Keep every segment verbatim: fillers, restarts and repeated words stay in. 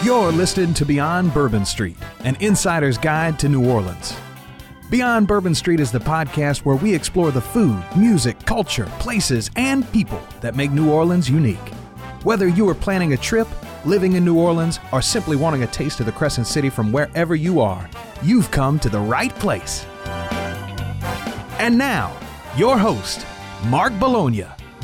You're listening to Beyond Bourbon Street, an insider's guide to New Orleans. Beyond Bourbon Street is the podcast where we explore the food, music, culture, places, and people that make New Orleans unique. Whether you are planning a trip, living in New Orleans, or simply wanting a taste of the Crescent City from wherever you are, you've come to the right place. And now, your host, Mark Bologna.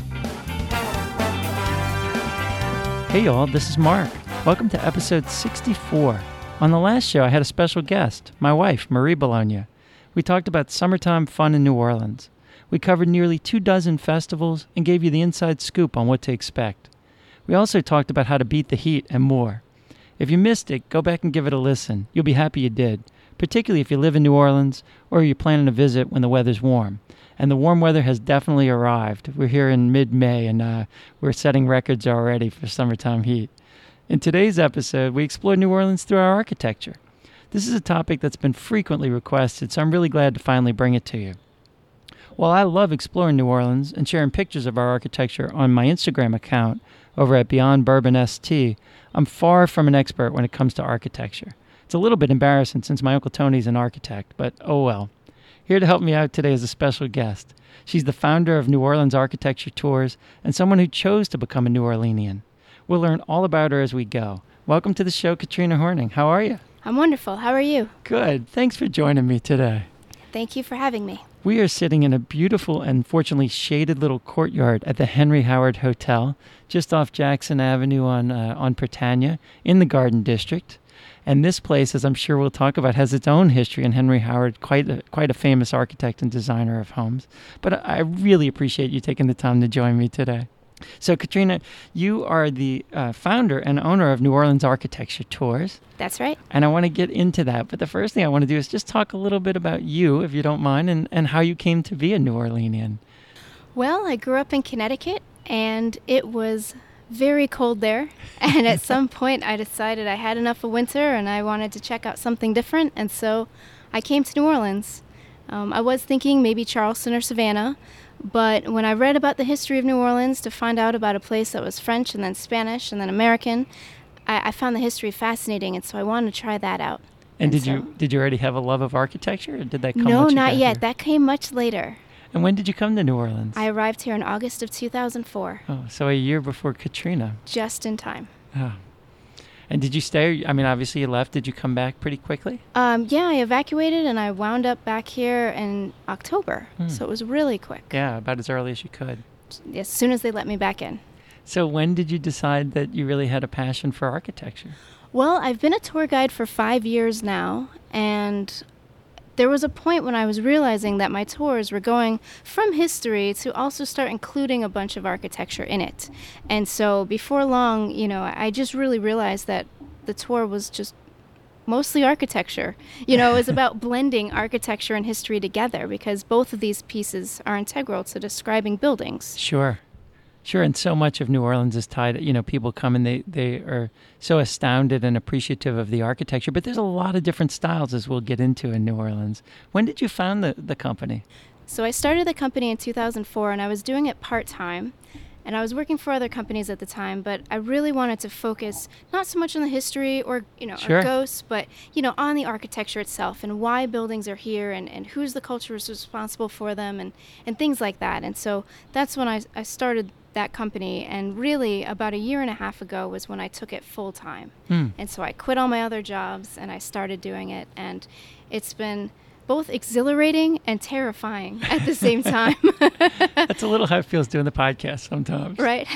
Hey y'all, this is Mark. Welcome to episode sixty-four. On the last show, I had a special guest, my wife, Marie Bologna. We talked about summertime fun in New Orleans. We covered nearly two dozen festivals and gave you the inside scoop on what to expect. We also talked about how to beat the heat and more. If you missed it, go back and give it a listen. You'll be happy you did, particularly if you live in New Orleans or you're planning a visit when the weather's warm. And the warm weather has definitely arrived. We're here in mid-May and uh, we're setting records already for summertime heat. In today's episode, we explore New Orleans through our architecture. This is a topic that's been frequently requested, so I'm really glad to finally bring it to you. While I love exploring New Orleans and sharing pictures of our architecture on my Instagram account over at Beyond Bourbon S T, I'm far from an expert when it comes to architecture. It's a little bit embarrassing since my Uncle Tony's an architect, but oh well. Here to help me out today is a special guest. She's the founder of New Orleans Architecture Tours and someone who chose to become a New Orleanian. We'll learn all about her as we go. Welcome to the show, Katrina Horning. How are you? I'm wonderful. How are you? Good. Thanks for joining me today. Thank you for having me. We are sitting in a beautiful and fortunately shaded little courtyard at the Henry Howard Hotel, just off Jackson Avenue on uh, on Prytania in the Garden District. And this place, as I'm sure we'll talk about, has its own history, and Henry Howard, quite a, quite a famous architect and designer of homes. But I really appreciate you taking the time to join me today. So, Katrina, you are the uh, founder and owner of New Orleans Architecture Tours. That's right. And I want to get into that. But the first thing I want to do is just talk a little bit about you, if you don't mind, and, and how you came to be a New Orleanian. Well, I grew up in Connecticut, and it was very cold there. And at some point, I decided I had enough of winter, and I wanted to check out something different. And so I came to New Orleans. Um, I was thinking maybe Charleston or Savannah. But when I read about the history of New Orleans to find out about a place that was French and then Spanish and then American, I, I found the history fascinating, and so I wanted to try that out. And, and did so, you did you already have a love of architecture, or did that come No, once you not got yet. here? That came much later. And when did you come to New Orleans? I arrived here in August of two thousand four. Oh, so a year before Katrina. Just in time. Oh. And did you stay? I mean, obviously you left. Did you come back pretty quickly? Um, yeah, I evacuated, and I wound up back here in October. Hmm. So it was really quick. Yeah, about as early as you could. As soon as they let me back in. So when did you decide that you really had a passion for architecture? Well, I've been a tour guide for five years now, and there was a point when I was realizing that my tours were going from history to also start including a bunch of architecture in it. And so before long, you know, I just really realized that the tour was just mostly architecture. You know, it was about blending architecture and history together, because both of these pieces are integral to describing buildings. Sure. Sure, and so much of New Orleans is tied, you know, people come and they, they are so astounded and appreciative of the architecture, but there's a lot of different styles, as we'll get into in New Orleans. When did you found the, the company? So I started the company in two thousand four, and I was doing it part-time, and I was working for other companies at the time, but I really wanted to focus not so much on the history or, you know, Sure. or ghosts, but, you know, on the architecture itself and why buildings are here and, and who's the culture who's responsible for them and, and things like that. And so that's when I, I started that company, and really about a year and a half ago was when I took it full time. Hmm. And so I quit all my other jobs and I started doing it, and it's been both exhilarating and terrifying at the same time. That's a little how it feels doing the podcast sometimes. Right.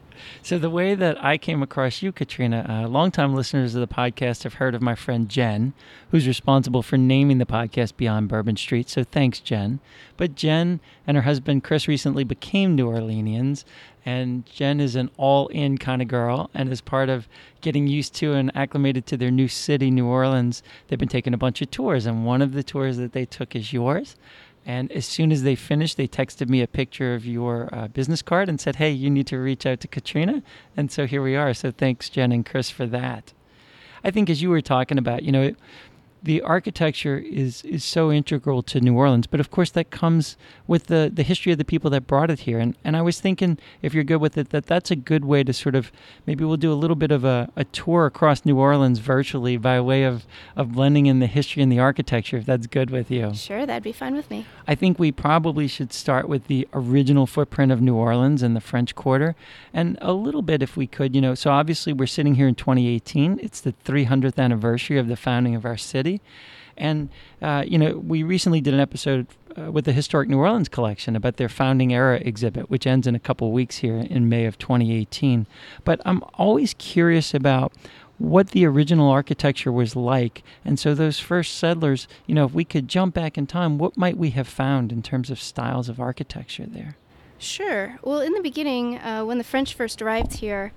So the way that I came across you, Katrina, uh, longtime listeners of the podcast have heard of my friend Jen, who's responsible for naming the podcast Beyond Bourbon Street. So thanks, Jen. But Jen and her husband, Chris, recently became New Orleanians. And Jen is an all-in kind of girl. And as part of getting used to and acclimated to their new city, New Orleans, they've been taking a bunch of tours. And one of the tours that they took is yours. And as soon as they finished, they texted me a picture of your uh, business card and said, hey, you need to reach out to Katrina. And so here we are. So thanks, Jen and Chris, for that. I think as you were talking about, you know, the architecture is is so integral to New Orleans, but of course that comes with the, the history of the people that brought it here. And and I was thinking, if you're good with it, that that's a good way to sort of, maybe we'll do a little bit of a, a tour across New Orleans virtually by way of, of blending in the history and the architecture, if that's good with you. Sure, that'd be fine with me. I think we probably should start with the original footprint of New Orleans and the French Quarter, and a little bit, if we could, you know, so obviously we're sitting here in twenty eighteen. It's the three hundredth anniversary of the founding of our city. And, uh, you know, we recently did an episode uh, with the Historic New Orleans Collection about their founding era exhibit, which ends in a couple weeks here in May of twenty eighteen. But I'm always curious about what the original architecture was like. And so those first settlers, you know, if we could jump back in time, what might we have found in terms of styles of architecture there? Sure. Well, in the beginning, uh, when the French first arrived here,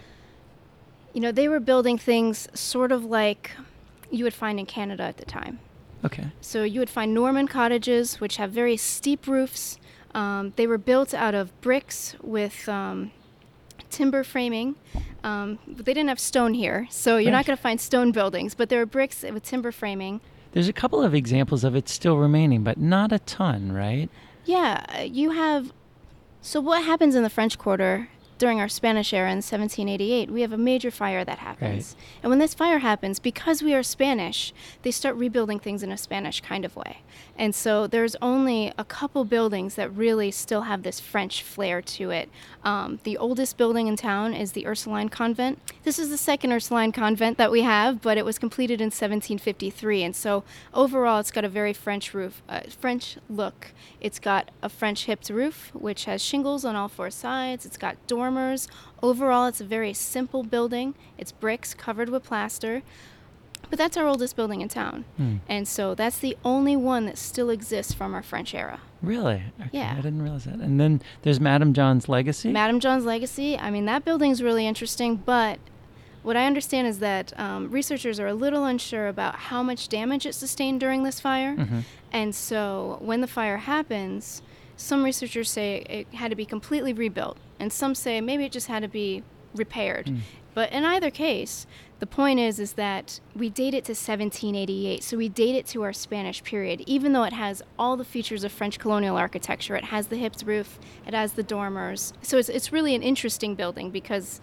you know, they were building things sort of like you would find in Canada at the time. Okay. So you would find Norman cottages, which have very steep roofs. Um, they were built out of bricks with um, timber framing. Um, but they didn't have stone here, so you're Right. not going to find stone buildings, but there were bricks with timber framing. There's a couple of examples of it still remaining, but not a ton, right? Yeah, uh, you have... So what happens in the French Quarter during our Spanish era in seventeen eighty-eight? We have a major fire that happens. Right. And when this fire happens, because we are Spanish, they start rebuilding things in a Spanish kind of way. And so there's only a couple buildings that really still have this French flair to it. Um, the oldest building in town is the Ursuline Convent. This is the second Ursuline Convent that we have, but it was completed in seventeen fifty-three. And so overall, it's got a very French roof, uh, French look. It's got a French hipped roof, which has shingles on all four sides. It's got dormers. Overall, it's a very simple building. It's bricks covered with plaster. But that's our oldest building in town. Hmm. And so that's the only one that still exists from our French era. Really? Okay, Yeah. I didn't realize that. And then there's Madame John's Legacy? Madame John's Legacy, I mean, that building's really interesting, but what I understand is that um, researchers are a little unsure about how much damage it sustained during this fire. Mm-hmm. And so when the fire happens, some researchers say it had to be completely rebuilt, and some say maybe it just had to be repaired. Mm. But in either case, the point is is that we date it to seventeen eighty-eight, so we date it to our Spanish period, even though it has all the features of French colonial architecture. It has the hipped roof, it has the dormers. So it's it's really an interesting building because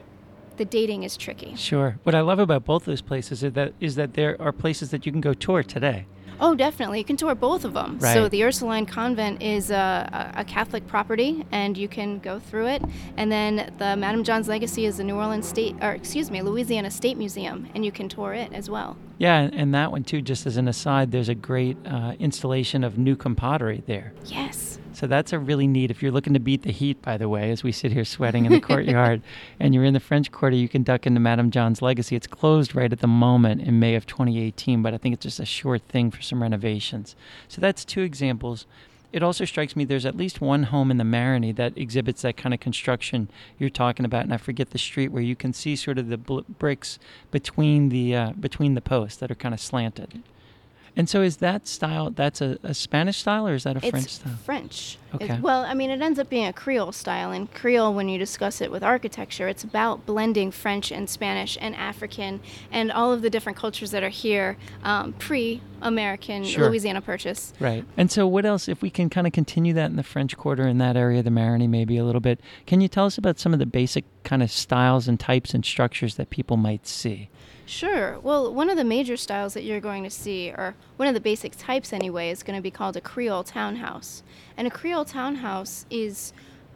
the dating is tricky. Sure. What I love about both those places is that is that there are places that you can go tour today. Oh, definitely. You can tour both of them. Right. So the Ursuline Convent is a, a Catholic property, and you can go through it. And then the Madame John's Legacy is the New Orleans State, or excuse me, Louisiana State Museum, and you can tour it as well. Yeah, and, and that one too, just as an aside, there's a great uh, installation of Newcomb pottery there. Yes. So that's a really neat, if you're looking to beat the heat, by the way, as we sit here sweating in the courtyard, and you're in the French Quarter, you can duck into Madame John's Legacy. It's closed right at the moment in May of twenty eighteen, but I think it's just a short thing for some renovations. So that's two examples. It also strikes me there's at least one home in the Marigny that exhibits that kind of construction you're talking about, and I forget the street, where you can see sort of the bl- bricks between the uh, between the posts that are kind of slanted. And so is that style, that's a, a Spanish style, or is that a It's French style? French. Okay. It- well, I mean, it ends up being a Creole style. And Creole, when you discuss it with architecture, it's about blending French and Spanish and African and all of the different cultures that are here um, pre-American Sure. Louisiana Purchase. Right. And so what else, if we can kind of continue that in the French Quarter, in that area of the Marigny maybe a little bit, can you tell us about some of the basic kind of styles and types and structures that people might see? Sure. Well, one of the major styles that you're going to see, or one of the basic types anyway, is going to be called a Creole townhouse. And a Creole townhouse is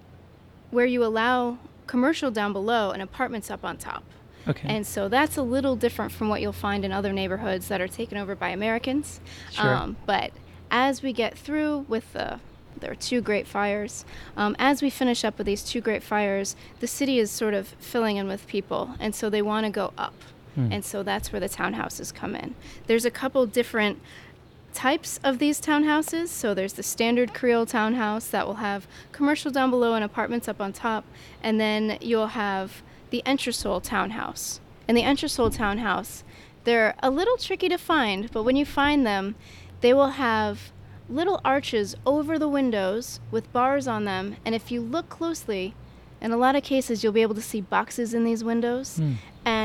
where you allow commercial down below and apartments up on top. Okay. And so that's a little different from what you'll find in other neighborhoods that are taken over by Americans. Sure. But as we get through with the there are two great fires. Um, as we finish up with these two great fires, the city is sort of filling in with people, and so they want to go up. Hmm. And so that's where the townhouses come in. There's a couple different types of these townhouses. So there's the standard Creole townhouse that will have commercial down below and apartments up on top. And then you'll have the entresol townhouse. And the entresol townhouse, they're a little tricky to find, but when you find them, they will have little arches over the windows with bars on them. And if you look closely, in a lot of cases, you'll be able to see boxes in these windows. Hmm. And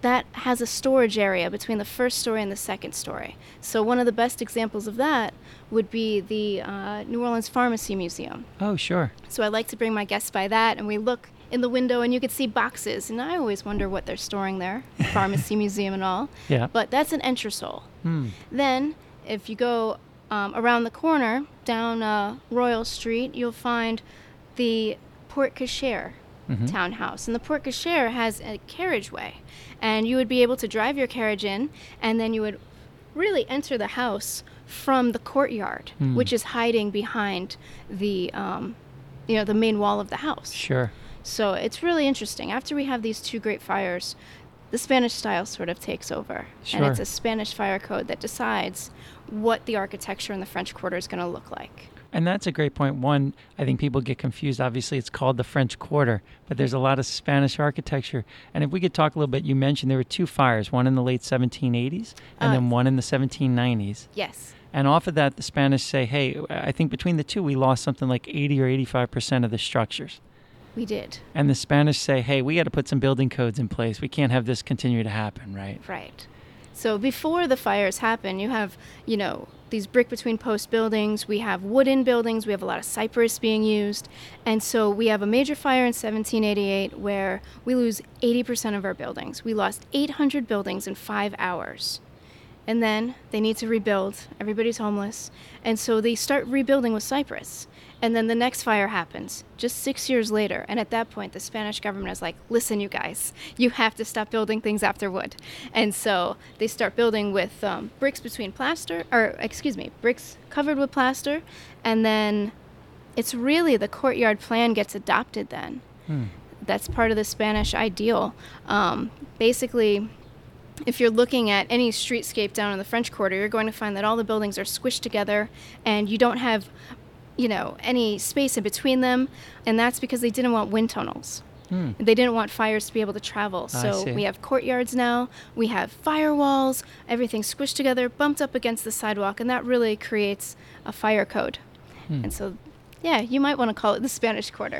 that has a storage area between the first story and the second story. So one of the best examples of that would be the uh, New Orleans Pharmacy Museum. Oh, sure. So I like to bring my guests by that, and we look in the window and you could see boxes, and I always wonder what they're storing there, Pharmacy Museum and all. Yeah. But that's an entresol. Hmm. Then if you go um, around the corner down uh, Royal Street, you'll find the Porte Cochere Mm-hmm. townhouse. And the Porte Cochere has a carriageway, and you would be able to drive your carriage in, and then you would really enter the house from the courtyard, mm. which is hiding behind the um, you know, the main wall of the house. Sure. So it's really interesting. After we have these two great fires, the Spanish style sort of takes over. Sure. And it's a Spanish fire code that decides what the architecture in the French Quarter is going to look like. And that's a great point. One, I think people get confused. Obviously, it's called the French Quarter, but there's a lot of Spanish architecture. And if we could talk a little bit, you mentioned there were two fires, one in the late seventeen eighties and Uh, then one in the seventeen nineties. Yes. And off of that, the Spanish say, hey, I think between the two, we lost something like eighty or eighty-five percent of the structures. We did. And the Spanish say, hey, we got to put some building codes in place. We can't have this continue to happen, right? Right. So before the fires happen, you have, you know, these brick between post buildings. We have wooden buildings. We have a lot of cypress being used. And so we have a major fire in seventeen eighty-eight where we lose eighty percent of our buildings. We lost eight hundred buildings in five hours. And then they need to rebuild. Everybody's homeless. And so they start rebuilding with cypress. And then the next fire happens just six years later. And at that point, the Spanish government is like, listen, you guys, you have to stop building things after wood. And so they start building with um, bricks between plaster, or excuse me, bricks covered with plaster. And then it's really the courtyard plan gets adopted then. Hmm. That's part of the Spanish ideal. Um, basically, if you're looking at any streetscape down in the French Quarter, you're going to find that all the buildings are squished together and you don't have, you know, any space in between them. And that's because they didn't want wind tunnels. Hmm. They didn't want fires to be able to travel. I So see. we have courtyards now, we have firewalls, everything squished together, bumped up against the sidewalk, and that really creates a fire code. Hmm. And so, yeah, you might want to call it the Spanish Quarter.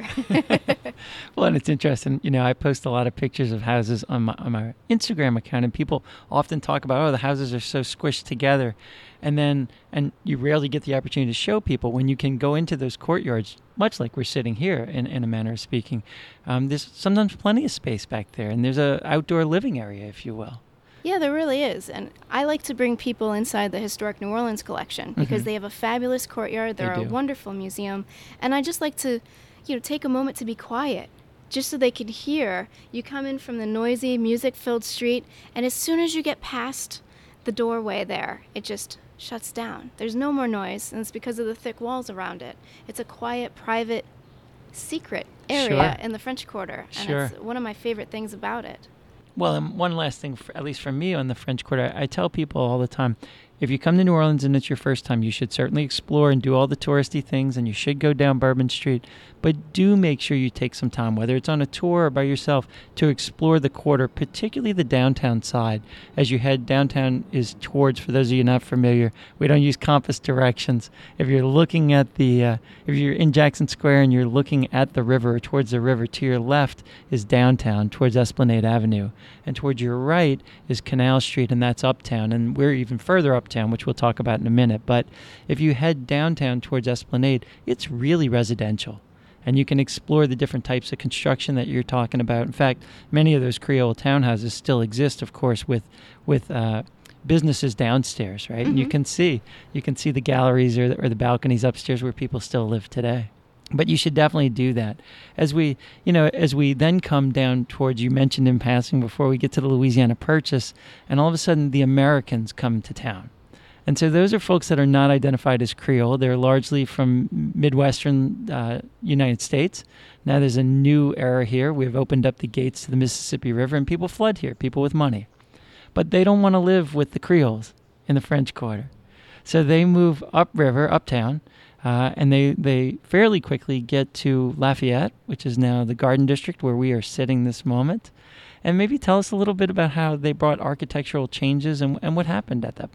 Well, and it's interesting. You know, I post a lot of pictures of houses on my, on my Instagram account, and people often talk about, oh, the houses are so squished together. And then, and you rarely get the opportunity to show people when you can go into those courtyards, much like we're sitting here in, in a manner of speaking. Um, there's sometimes plenty of space back there, and there's a outdoor living area, if you will. Yeah, there really is. And I like to bring people inside the Historic New Orleans collection because Mhm. they have a fabulous courtyard. They're They a do. wonderful museum. And I just like to, you know, take a moment to be quiet just so they can hear. You come in from the noisy, music-filled street, and as soon as you get past the doorway there, it just shuts down. There's no more noise, and it's because of the thick walls around it. It's a quiet, private, secret area Sure. in the French Quarter. And Sure. it's one of my favorite things about it. Well, and one last thing, for, at least for me on the French Quarter, I tell people all the time, if you come to New Orleans and it's your first time, you should certainly explore and do all the touristy things, and you should go down Bourbon Street. But do make sure you take some time, whether it's on a tour or by yourself, to explore the quarter, particularly the downtown side. As you head downtown is towards, for those of you not familiar, we don't use compass directions. If you're looking at the, uh, if you're in Jackson Square and you're looking at the river or towards the river, to your left is downtown towards Esplanade Avenue. And towards your right is Canal Street, and that's uptown. And we're even further uptown, which we'll talk about in a minute. But if you head downtown towards Esplanade, it's really residential. And you can explore the different types of construction that you're talking about. In fact, many of those Creole townhouses still exist, of course, with with uh, businesses downstairs, right? And you Mhm. can see you can see the galleries or the, or the balconies upstairs where people still live today. But you should definitely do that. As we, you know, as we then come down towards, you mentioned in passing before we get to the Louisiana Purchase, and all of a sudden the Americans come to town. And so those are folks that are not identified as Creole. They're largely from Midwestern uh, United States. Now there's a new era here. We've opened up the gates to the Mississippi River, and people flood here, people with money. But they don't want to live with the Creoles in the French Quarter. So they move upriver, uptown, uh, and they, they fairly quickly get to Lafayette, which is now the Garden District where we are sitting this moment. And maybe tell us a little bit about how they brought architectural changes and, and what happened at that point.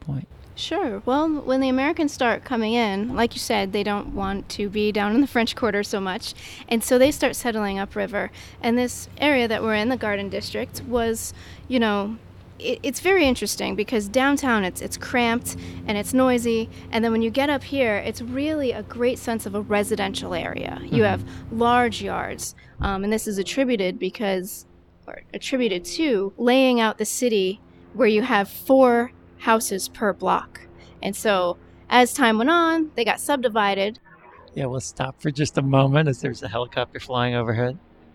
Sure. Well, when the Americans start coming in, like you said, they don't want to be down in the French Quarter so much. And so they start settling upriver. And this area that we're in, the Garden District, was, you know, it, it's very interesting because downtown it's it's cramped and it's noisy. And then when you get up here, it's really a great sense of a residential area. Mm-hmm. You have large yards. Um, and this is attributed because, or attributed to, laying out the city where you have four houses per block. And so as time went on, they got subdivided. Yeah, we'll stop for just a moment as there's a helicopter flying overhead.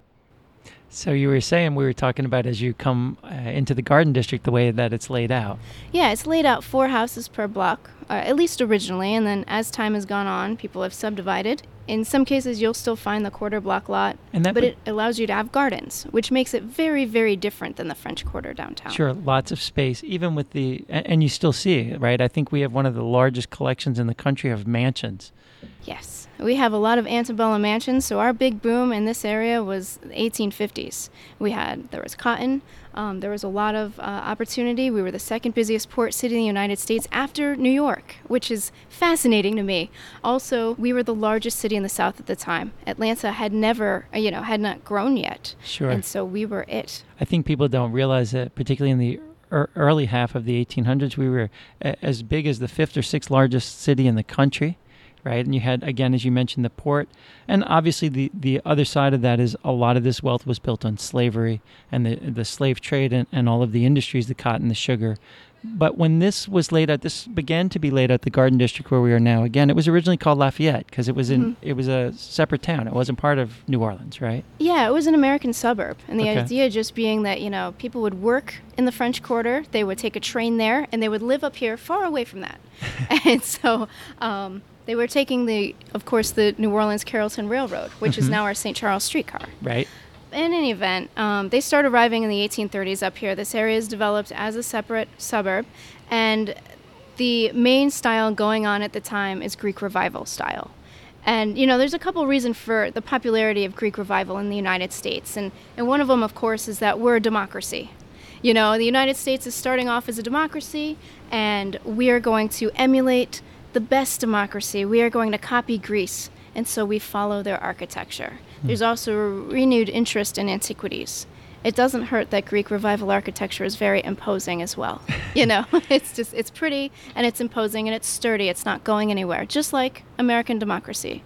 So you were saying, we were talking about as you come uh, into the Garden District, the way that it's laid out. Yeah, it's laid out four houses per block, uh, at least originally. And then as time has gone on, people have subdivided. In some cases, you'll still find the quarter block lot, and that but be- it allows you to have gardens, which makes it very, very different than the French Quarter downtown. Sure, lots of space, even with the, and, and you still see it, right? I think we have one of the largest collections in the country of mansions. Yes, we have a lot of antebellum mansions, so our big boom in this area was the eighteen fifties. We had, there was cotton, um, there was a lot of uh, opportunity. We were the second busiest port city in the United States after New York, which is fascinating to me. Also, we were the largest city in the South at the time. Atlanta had never, you know, had not grown yet. Sure. And so we were it. I think people don't realize that, particularly in the er- early half of the eighteen hundreds, we were a- as big as the fifth or sixth largest city in the country. Right, and you had, again, as you mentioned, the port. And obviously the, the other side of that is a lot of this wealth was built on slavery and the the slave trade and, and all of the industries, the cotton, the sugar. But when this was laid out, this began to be laid out, the Garden District where we are now. Again, it was originally called Lafayette because it was in mm-hmm. it was a separate town. It wasn't part of New Orleans, right? Yeah, it was an American suburb. And the okay. idea just being that, you know, people would work in the French Quarter, they would take a train there, and they would live up here far away from that. And so um, they were taking the, of course, the New Orleans-Carrollton Railroad, which mm-hmm. is now our Saint Charles streetcar. Right. In any event, um, they start arriving in the eighteen thirties up here. This area is developed as a separate suburb, and the main style going on at the time is Greek Revival style. And, you know, there's a couple reasons for the popularity of Greek Revival in the United States, and, and one of them, of course, is that we're a democracy. You know, the United States is starting off as a democracy, and we are going to emulate the best democracy. We are going to copy Greece, and so we follow their architecture. Hmm. There's also a renewed interest in antiquities. It doesn't hurt that Greek Revival architecture is very imposing as well. You know, it's just, it's pretty, and it's imposing, and it's sturdy. It's not going anywhere, just like American democracy.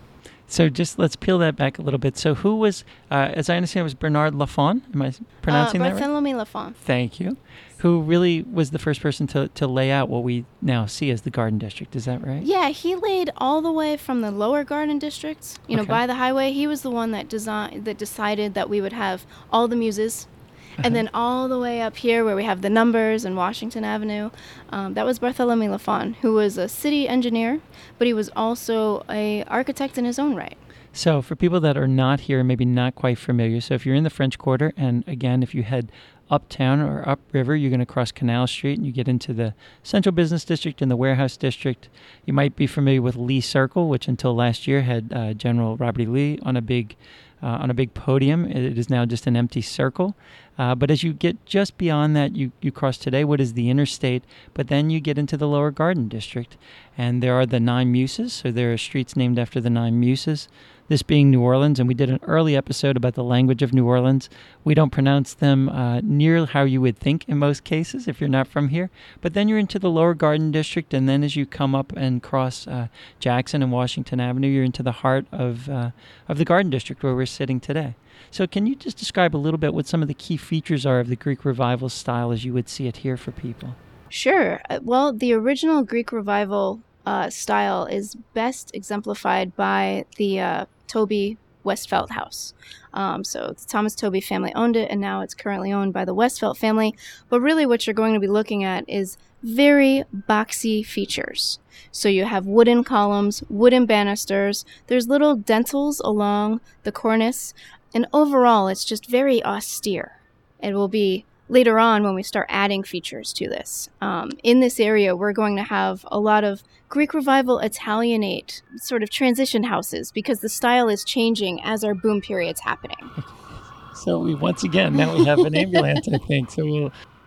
So just let's peel that back a little bit. So who was, uh, as I understand, it was Bernard Lafon. Am I pronouncing uh, that right? Barthélemy Lafon. Thank you. Who really was the first person to, to lay out what we now see as the Garden District. Is that right? Yeah, he laid all the way from the lower Garden Districts, you know, okay. by the highway. He was the one that designed, that decided that we would have all the muses. Uh-huh. And then all the way up here where we have the numbers and Washington Avenue, um, that was Barthélemy Lafon, who was a city engineer, but he was also a architect in his own right. So for people that are not here, maybe not quite familiar, so if you're in the French Quarter, and again, if you head uptown or upriver, you're going to cross Canal Street and you get into the Central Business District and the Warehouse District. You might be familiar with Lee Circle, which until last year had uh, General Robert E. Lee on a big uh, on a big podium. It is now just an empty circle. Uh, but as you get just beyond that, you, you cross today what is the interstate, but then you get into the Lower Garden District. And there are the Nine Muses, so there are streets named after the Nine Muses. This being New Orleans, and we did an early episode about the language of New Orleans. We don't pronounce them uh, near how you would think in most cases if you're not from here. But then you're into the Lower Garden District, and then as you come up and cross uh, Jackson and Washington Avenue, you're into the heart of uh, of the Garden District where we're sitting today. So can you just describe a little bit what some of the key features are of the Greek Revival style as you would see it here for people? Sure. Uh, well, the original Greek Revival uh, style is best exemplified by the uh, Tobey Westphalt House. Um, so the Thomas Tobey family owned it, and now it's currently owned by the Westphalt family. But really what you're going to be looking at is very boxy features. So you have wooden columns, wooden banisters, there's little dentils along the cornice, and overall it's just very austere. It will be later on when we start adding features to this. Um, in this area, we're going to have a lot of Greek Revival Italianate sort of transition houses because the style is changing as our boom period's happening. So we once again, now we have an ambulance, I think. So we'll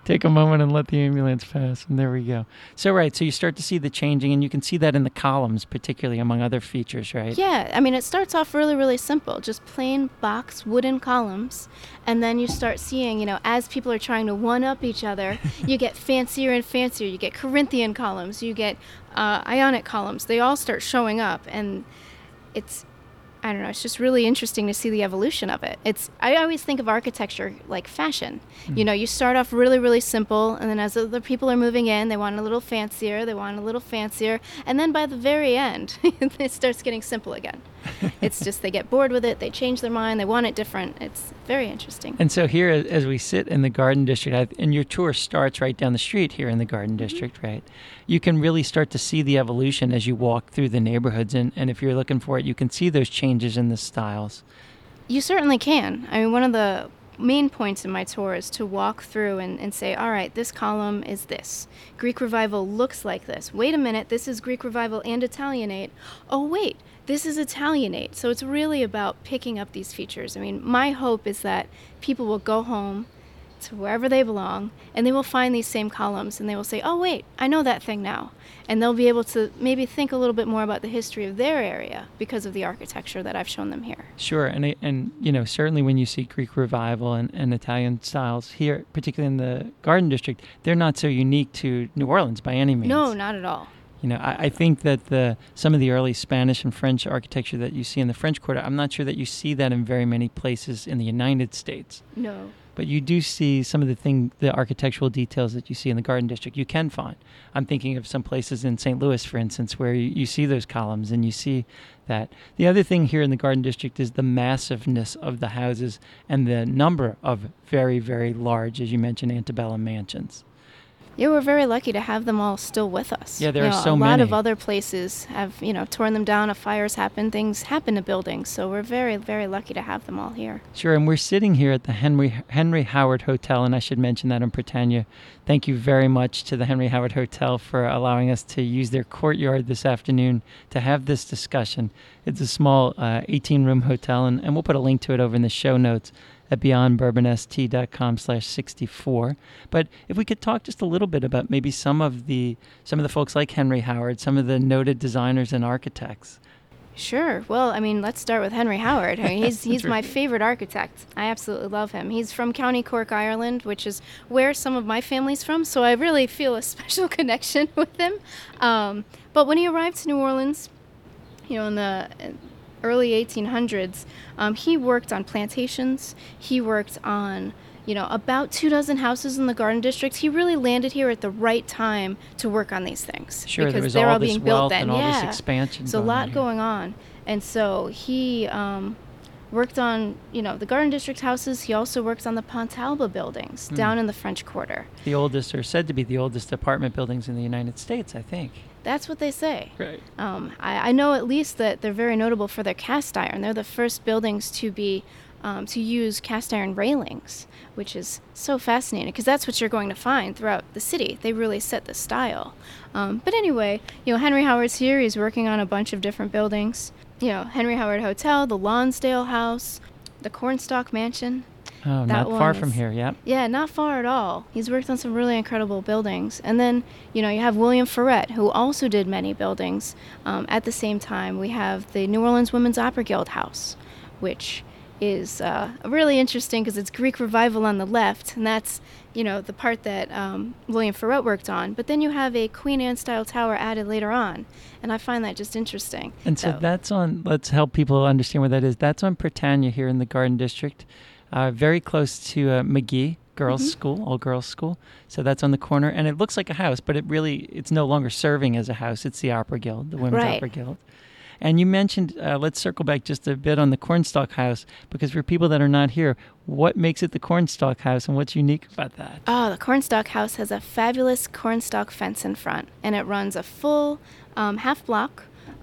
take a moment and let the ambulance pass, and there we go. So, right, so you start to see the changing, and you can see that in the columns, particularly among other features, right? Yeah, I mean, it starts off really, really simple, just plain box wooden columns, and then you start seeing, you know, as people are trying to one-up each other, you get fancier and fancier. You get Corinthian columns, you get uh, Ionic columns. They all start showing up, and it's, I don't know, it's just really interesting to see the evolution of it. It's, I always think of architecture like fashion. Mm. You know, you start off really, really simple, and then as the people are moving in, they want a little fancier, they want a little fancier, and then by the very end, it starts getting simple again. It's just they get bored with it, they change their mind, they want it different. It's very interesting. And so here, as we sit in the Garden District, and your tour starts right down the street here in the Garden mm-hmm. District, right? You can really start to see the evolution as you walk through the neighborhoods, and, and if you're looking for it, you can see those changes in the styles. You certainly can. I mean, one of the main points in my tour is to walk through and, and say, all right, this column is this. Greek Revival looks like this. Wait a minute, this is Greek Revival and Italianate. Oh, wait, this is Italianate. So it's really about picking up these features. I mean, my hope is that people will go home to wherever they belong, and they will find these same columns, and they will say, oh, wait, I know that thing now. And they'll be able to maybe think a little bit more about the history of their area because of the architecture that I've shown them here. Sure, and, and you know, certainly when you see Greek Revival and, and Italian styles here, particularly in the Garden District, they're not so unique to New Orleans by any means. No, not at all. You know, I, I think that the some of the early Spanish and French architecture that you see in the French Quarter, I'm not sure that you see that in very many places in the United States. No. But you do see some of the thing, the architectural details that you see in the Garden District. You can find. I'm thinking of some places in Saint Louis, for instance, where you, you see those columns and you see that. The other thing here in the Garden District is the massiveness of the houses and the number of very, very large, as you mentioned, antebellum mansions. Yeah, we're very lucky to have them all still with us. Yeah, there you are know, so a many. lot of other places have, you know, torn them down. If fires happen, things happen to buildings. So we're very, very lucky to have them all here. Sure, and we're sitting here at the Henry Henry Howard Hotel, and I should mention that in Britannia. Thank you very much to the Henry Howard Hotel for allowing us to use their courtyard this afternoon to have this discussion. It's a small uh, eighteen-room hotel, and, and we'll put a link to it over in the show notes at beyond bourbon s t dot com slash sixty-four. But if we could talk just a little bit about maybe some of the some of the folks like Henry Howard, some of the noted designers and architects. Sure. Well, I mean, let's start with Henry Howard. I mean, he's he's my favorite architect. I absolutely love him. He's from County Cork, Ireland, which is where some of my family's from, so I really feel a special connection with him. Um, but when he arrived to New Orleans, you know, in the early eighteen hundreds, um, he worked on plantations. He worked on, you know, about two dozen houses in the Garden District. He really landed here at the right time to work on these things. Sure, because there was they're all all this being built wealth then. and all yeah. this expansion. So a going lot on here. going on. And so he um, worked on, you know, the Garden District houses. He also worked on the Pontalba buildings Hmm. down in the French Quarter. The oldest, or said to be the oldest apartment buildings in the United States, I think. That's what they say. Right. Um, I, I know at least that they're very notable for their cast iron. They're the first buildings to be um, to use cast iron railings, which is so fascinating because that's what you're going to find throughout the city. They really set the style. Um, but anyway, you know, Henry Howard's here. He's working on a bunch of different buildings. You know, Henry Howard Hotel, the Lonsdale House, the Cornstalk Mansion. Oh, That not far one from is- here, yep. Yeah, not far at all. He's worked on some really incredible buildings. And then, you know, you have William Ferret, who also did many buildings. Um, at the same time, we have the New Orleans Women's Opera Guild House, which is uh, really interesting because it's Greek Revival on the left, and that's, you know, the part that um, William Ferret worked on. But then you have a Queen Anne-style tower added later on, and I find that just interesting. And so that's on, let's help people understand where that is. That's on Britannia here in the Garden District, uh, very close to uh, McGee Girls Mhm. School, all girls school. So that's on the corner, and it looks like a house, but it really, it's no longer serving as a house. It's the Opera Guild, the Women's Right. Opera Guild. And you mentioned, uh, let's circle back just a bit on the Cornstalk House, because for people that are not here, what makes it the Cornstalk House and what's unique about that? Oh, the Cornstalk House has a fabulous cornstalk fence in front, and it runs a full um, half block,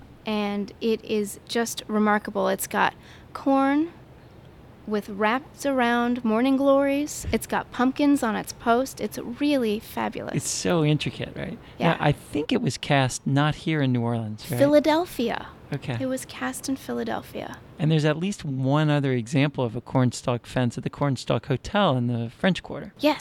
and it is just remarkable. It's got corn with wrapped around morning glories. It's got pumpkins on its post. It's really fabulous. It's so intricate, right? Yeah. Now, I think it was cast not here in New Orleans, right? Philadelphia. Okay. It was cast in Philadelphia. And there's at least one other example of a cornstalk fence at the Cornstalk Hotel in the French Quarter. Yes.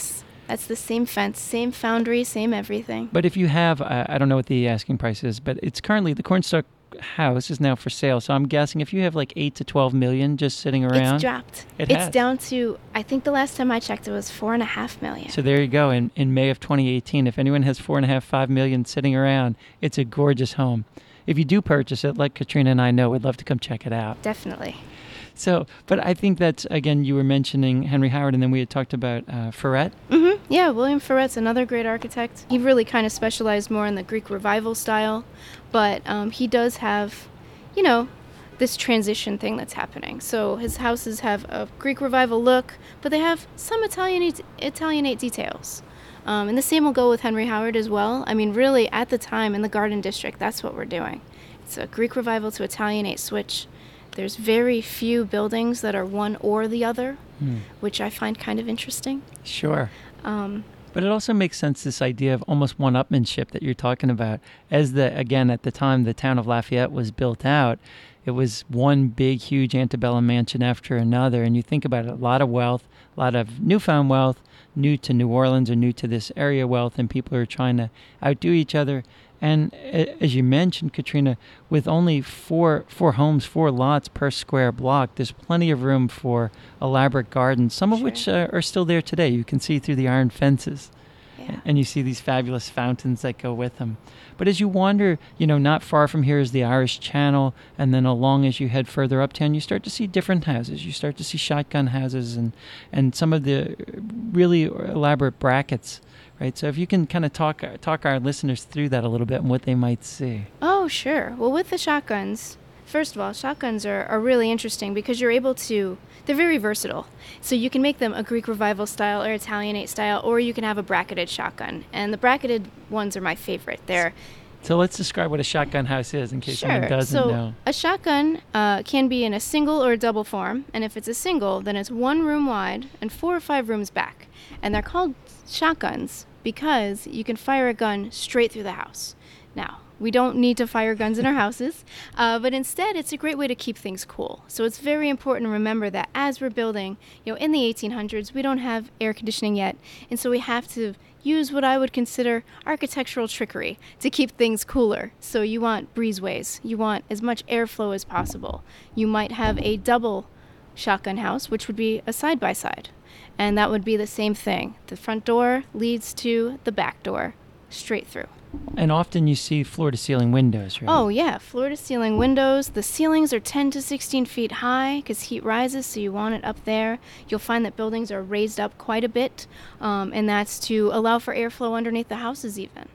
That's the same fence, same foundry, same everything. But if you have, uh, I don't know what the asking price is, but it's currently, the Cornstalk house is now for sale. So I'm guessing if you have like eight to twelve million just sitting around. It's dropped. It it's has. down to, I think the last time I checked, it was four and a half million. So there you go. In, in May of twenty eighteen, if anyone has four and a half, five million sitting around, it's a gorgeous home. If you do purchase it, let Katrina and I know. We'd love to come check it out. Definitely. So, but I think that's, again, you were mentioning Henry Howard, and then we had talked about uh, Ferret. Mm-hmm. Yeah, William Ferret's another great architect. He really kind of specialized more in the Greek Revival style, but um, he does have, you know, this transition thing that's happening. So his houses have a Greek Revival look, but they have some Italianate, Italianate details. Um, and the same will go with Henry Howard as well. I mean, really, at the time in the Garden District, that's what we're doing. It's a Greek Revival to Italianate switch. There's very few buildings that are one or the other, hmm. which I find kind of interesting. Sure. Um, but it also makes sense, this idea of almost one-upmanship that you're talking about. As the, again, at the time the town of Lafayette was built out, it was one big, huge antebellum mansion after another. And you think about it, a lot of wealth, a lot of newfound wealth, new to New Orleans or new to this area wealth, and people are trying to outdo each other. And as you mentioned, Katrina, with only four four homes, four lots per square block, there's plenty of room for elaborate gardens, some of sure. which uh, are still there today. You can see through the iron fences. Yeah. And you see these fabulous fountains that go with them. But as you wander, you know, not far from here is the Irish Channel, and then along as you head further uptown, you start to see different houses. You start to see shotgun houses and, and some of the really elaborate brackets, right? So if you can kind of talk talk our listeners through that a little bit and what they might see. Oh, sure. Well, with the shotguns, first of all, shotguns are, are really interesting because you're able to, they're very versatile. So you can make them a Greek Revival style or Italianate style, or you can have a bracketed shotgun. And the bracketed ones are my favorite. They're So let's describe what a shotgun house is in case sure. someone doesn't so know. A shotgun uh, can be in a single or a double form. And if it's a single, then it's one room wide and four or five rooms back. And they're called shotguns because you can fire a gun straight through the house. Now, we don't need to fire guns in our houses, uh, but instead it's a great way to keep things cool. So it's very important to remember that as we're building, you know, in the eighteen hundreds, we don't have air conditioning yet, and so we have to use what I would consider architectural trickery to keep things cooler. So you want breezeways, you want as much airflow as possible. You might have a double shotgun house, which would be a side-by-side, and that would be the same thing. The front door leads to the back door, straight through. And often you see floor-to-ceiling windows, right? Oh, yeah, floor-to-ceiling windows. The ceilings are ten to sixteen feet high because heat rises, so you want it up there. You'll find that buildings are raised up quite a bit, um, and that's to allow for airflow underneath the houses even.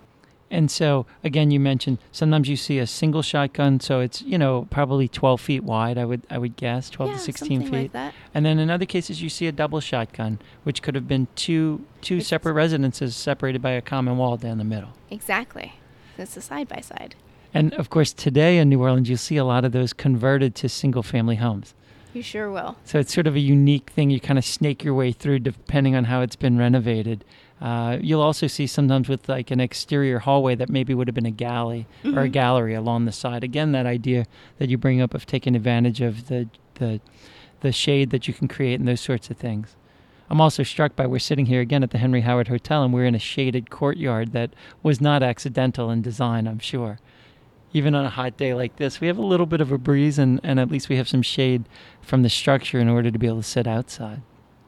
And so, again, you mentioned sometimes you see a single shotgun, so it's, you know, probably twelve feet wide, I would I would guess, twelve yeah, to sixteen something feet. Like that. And then in other cases you see a double shotgun, which could have been two two It's separate residences separated by a common wall down the middle. Exactly. It's a side-by-side. And, of course, today in New Orleans, you'll see a lot of those converted to single-family homes. You sure will. So it's sort of a unique thing. You kind of snake your way through depending on how it's been renovated. Uh, you'll also see sometimes with like an exterior hallway that maybe would have been a galley mm-hmm. or a gallery along the side. Again, that idea that you bring up of taking advantage of the, the, the shade that you can create and those sorts of things. I'm also struck by, we're sitting here again at the Henry Howard Hotel, and we're in a shaded courtyard that was not accidental in design, I'm sure. Even on a hot day like this, we have a little bit of a breeze, and, and at least we have some shade from the structure in order to be able to sit outside.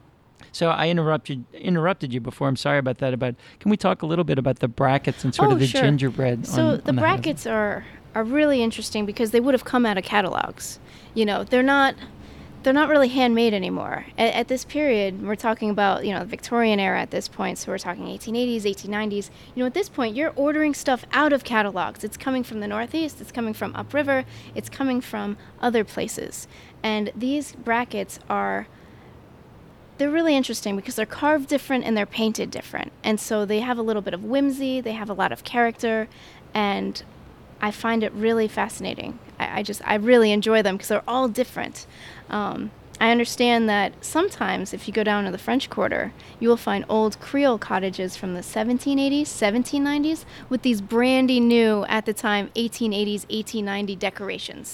So I interrupted interrupted you before. I'm sorry about that. About can we talk a little bit about the brackets and sort oh, of the sure. gingerbread? So on, the on the brackets houses? are are really interesting because they would have come out of catalogs. You know, they're not they're not really handmade anymore. At, at this period, we're talking about, you know, the Victorian era at this point. So we're talking eighteen eighties, eighteen nineties. You know, at this point, you're ordering stuff out of catalogs. It's coming from the Northeast. It's coming from upriver. It's coming from other places. And these brackets are. They're really interesting because they're carved different and they're painted different. And so they have a little bit of whimsy, they have a lot of character, and I find it really fascinating. I, I just, I really enjoy them because they're all different. Um, I understand that sometimes if you go down to the French Quarter, you will find old Creole cottages from the seventeen eighties, seventeen nineties with these brandy new, at the time, eighteen eighties, eighteen ninety decorations.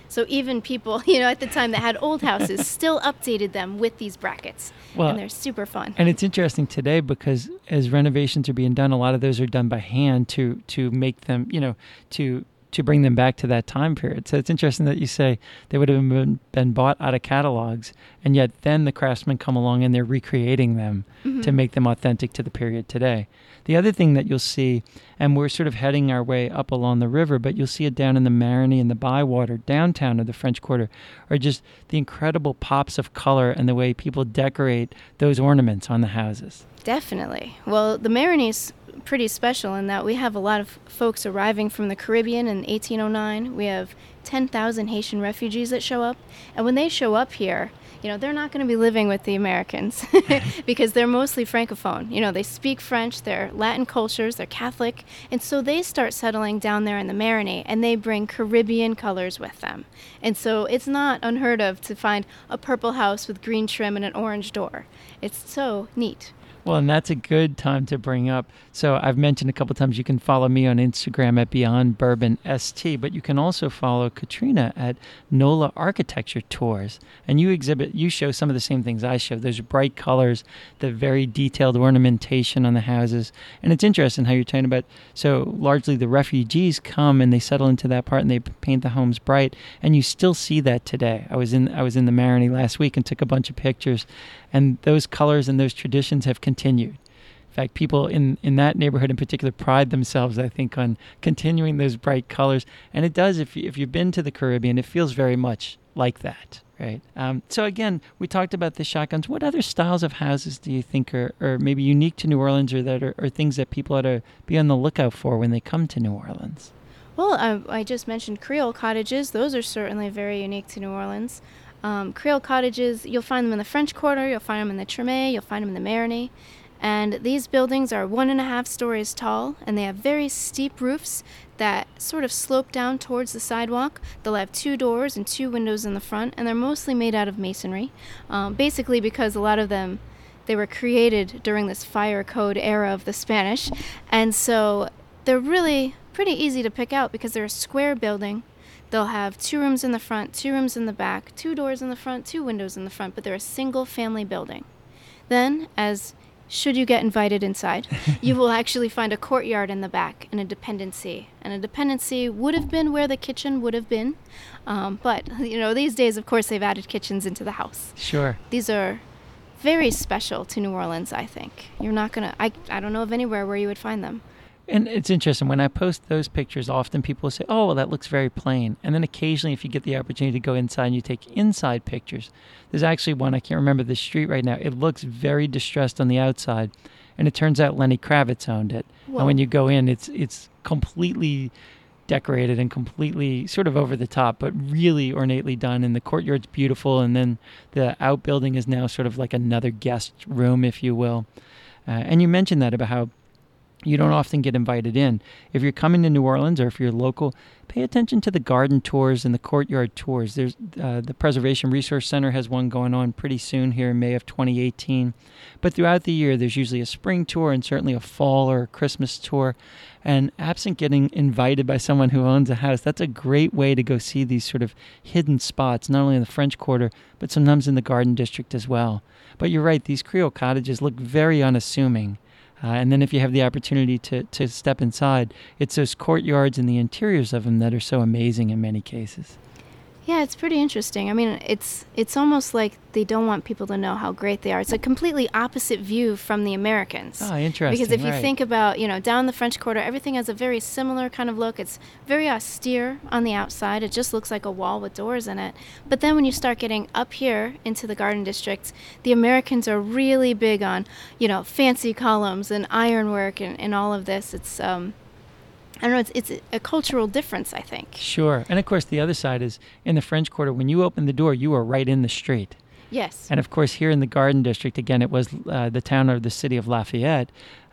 So even people, you know, at the time that had old houses still updated them with these brackets. Well, and they're super fun. And it's interesting today because as renovations are being done, a lot of those are done by hand to to make them, you know, to to bring them back to that time period. So it's interesting that you say they would have been, been bought out of catalogs, and yet then the craftsmen come along and they're recreating them mm-hmm. to make them authentic to the period today. The other thing that you'll see, and we're sort of heading our way up along the river, but you'll see it down in the Marigny and the Bywater, downtown of the French Quarter, are just the incredible pops of color and the way people decorate those ornaments on the houses. Definitely. Well, the Marigny's pretty special in that we have a lot of folks arriving from the Caribbean in eighteen oh nine. We have ten thousand Haitian refugees that show up. And when they show up here, you know, they're not going to be living with the Americans because they're mostly Francophone. You know, they speak French, they're Latin cultures, they're Catholic. And so they start settling down there in the Marigny and they bring Caribbean colors with them. And so it's not unheard of to find a purple house with green trim and an orange door. It's so neat. Well, and that's a good time to bring up. So I've mentioned a couple times you can follow me on Instagram at Beyond Bourbon S T, but you can also follow Katrina at NOLA Architecture Tours. And you exhibit, you show some of the same things I show. Those bright colors, the very detailed ornamentation on the houses. And it's interesting how you're talking about, so largely the refugees come and they settle into that part and they paint the homes bright. And you still see that today. I was in I was in the Marigny last week and took a bunch of pictures. And those colors and those traditions have continued. In fact, people in, in that neighborhood in particular pride themselves, I think, on continuing those bright colors. And it does, if, you, if you've been to the Caribbean, it feels very much like that, right? Um, so again, we talked about the shotguns. What other styles of houses do you think are, are maybe unique to New Orleans or that are, are things that people ought to be on the lookout for when they come to New Orleans? Well, I, I just mentioned Creole cottages. Those are certainly very unique to New Orleans. Um, Creole cottages, you'll find them in the French Quarter, you'll find them in the Treme, you'll find them in the Marigny. And these buildings are one and a half stories tall, and they have very steep roofs that sort of slope down towards the sidewalk. They'll have two doors and two windows in the front, and they're mostly made out of masonry, um, basically because a lot of them, they were created during this fire code era of the Spanish. And so they're really pretty easy to pick out because they're a square building. They'll have two rooms in the front, two rooms in the back, two doors in the front, two windows in the front, but they're a single family building. Then, as should you get invited inside, you will actually find a courtyard in the back and a dependency. And a dependency would have been where the kitchen would have been. Um, but, you know, these days, of course, they've added kitchens into the house. Sure. These are very special to New Orleans, I think. You're not going to, I I don't know of anywhere where you would find them. And it's interesting, when I post those pictures, often people say, oh, well, that looks very plain. And then occasionally, if you get the opportunity to go inside and you take inside pictures, there's actually one, I can't remember the street right now. It looks very distressed on the outside. And it turns out Lenny Kravitz owned it. Whoa. And when you go in, it's it's completely decorated and completely sort of over the top, but really ornately done. And the courtyard's beautiful. And then the outbuilding is now sort of like another guest room, if you will. Uh, and you mentioned that about how you don't often get invited in. If you're coming to New Orleans or if you're local, pay attention to the garden tours and the courtyard tours. There's uh, the Preservation Resource Center has one going on pretty soon here in May of twenty eighteen. But throughout the year, there's usually a spring tour and certainly a fall or a Christmas tour. And absent getting invited by someone who owns a house, that's a great way to go see these sort of hidden spots, not only in the French Quarter, but sometimes in the Garden District as well. But you're right, these Creole cottages look very unassuming. Uh, and then if you have the opportunity to, to step inside, it's those courtyards and the interiors of them that are so amazing in many cases. Yeah, it's pretty interesting. I mean, it's it's almost like they don't want people to know how great they are. It's a completely opposite view from the Americans. Oh, interesting. Because if you right. think about, you know, down the French Quarter, everything has a very similar kind of look. It's very austere on the outside. It just looks like a wall with doors in it. But then when you start getting up here into the Garden District, the Americans are really big on, you know, fancy columns and ironwork and, and all of this. It's um I don't know, it's it's a cultural difference, I think. Sure. And of course, the other side is in the French Quarter, when you open the door, you are right in the street. Yes. And of course, here in the Garden District, again, it was uh, the town or the city of Lafayette.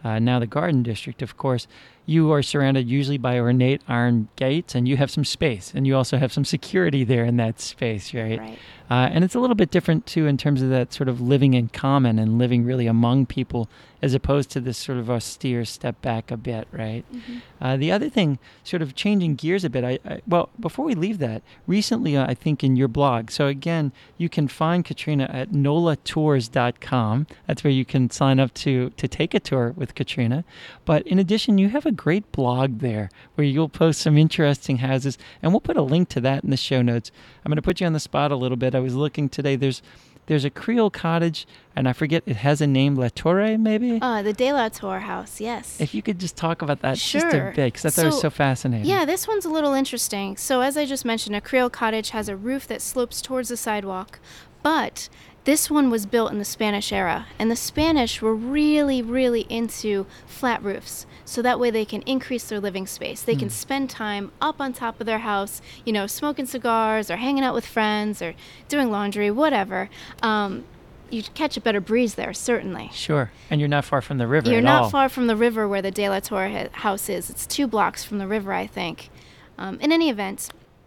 uh, now the Garden District, of course, you are surrounded usually by ornate iron gates, and you have some space, and you also have some security there in that space, right? Right. Uh, and it's a little bit different, too, in terms of that sort of living in common and living really among people, as opposed to this sort of austere step back a bit, right? Mm-hmm. Uh, the other thing, sort of changing gears a bit, I, I well, before we leave that, recently, uh, I think in your blog, so again, you can find Katrina at nola tours dot com. That's where you can sign up to, to take a tour with Katrina. But in addition, you have a great blog there where you'll post some interesting houses, and we'll put a link to that in the show notes. I'm going to put you on the spot a little bit. I was looking today. There's there's a Creole cottage, and I forget, it has a name, La Torre, maybe? Uh, the De La Tour house, yes. If you could just talk about that Sure. just a bit, because I thought it was So, so fascinating. Yeah, this one's a little interesting. So as I just mentioned, a Creole cottage has a roof that slopes towards the sidewalk, but this one was built in the Spanish era, and the Spanish were really, really into flat roofs, so that way they can increase their living space. They can spend time up on top of their house, you know, smoking cigars or hanging out with friends or doing laundry, whatever. Um, you'd catch a better breeze there, certainly. Sure. And you're not far from the river You're at not all. far from the river where the De La Torre ha- house is. It's two blocks from the river, I think. Um, in any event,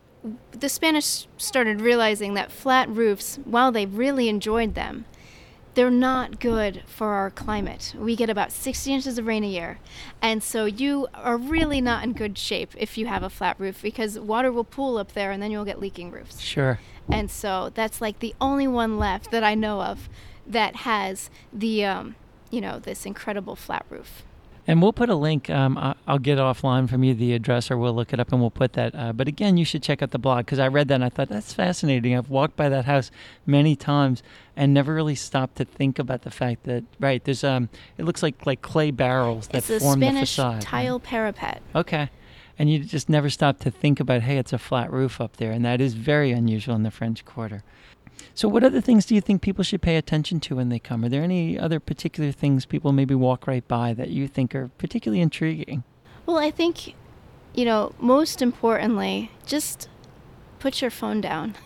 the Spanish started realizing that flat roofs, while they really enjoyed them, they're not good for our climate. We get about sixty inches of rain a year. And so you are really not in good shape if you have a flat roof, because water will pool up there and then you'll get leaking roofs. Sure. And so that's like the only one left that I know of that has the, um, you know, this incredible flat roof. And we'll put a link. Um, I- I'll get offline from you the address, or we'll look it up and we'll put that. Uh, but again, you should check out the blog, because I read that and I thought, that's fascinating. I've walked by that house many times and never really stopped to think about the fact that, right, there's um, it looks like like clay barrels that It's a form the Spanish facade. tile right? parapet. Okay. And you just never stop to think about, hey, it's a flat roof up there, and that is very unusual in the French Quarter. So what other things do you think people should pay attention to when they come? Are there any other particular things people maybe walk right by that you think are particularly intriguing? Well, I think, you know, most importantly, just put your phone down,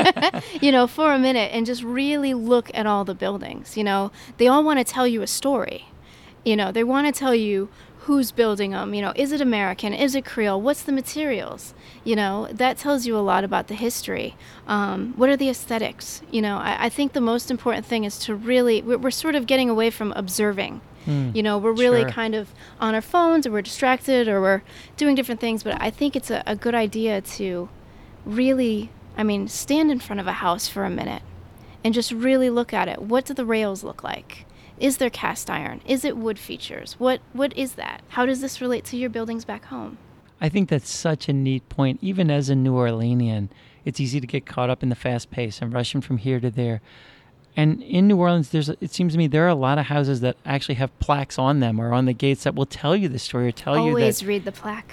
you know, for a minute and just really look at all the buildings. You know, they all want to tell you a story. You know, they want to tell you who's building them. You know, is it American? Is it Creole? What's the materials? You know, that tells you a lot about the history. Um, what are the aesthetics? You know, I, I think the most important thing is to really, we're, we're sort of getting away from observing. Mm, you know, we're really sure. kind of on our phones, or we're distracted, or we're doing different things. But I think it's a, a good idea to really, I mean, stand in front of a house for a minute and just really look at it. What do the rails look like? Is there cast iron? Is it wood features? What What is that? How does this relate to your buildings back home? I think that's such a neat point. Even as a New Orleanian, it's easy to get caught up in the fast pace and rushing from here to there. And in New Orleans, there's it seems to me there are a lot of houses that actually have plaques on them or on the gates that will tell you the story or tell Always you that. Always read the plaque.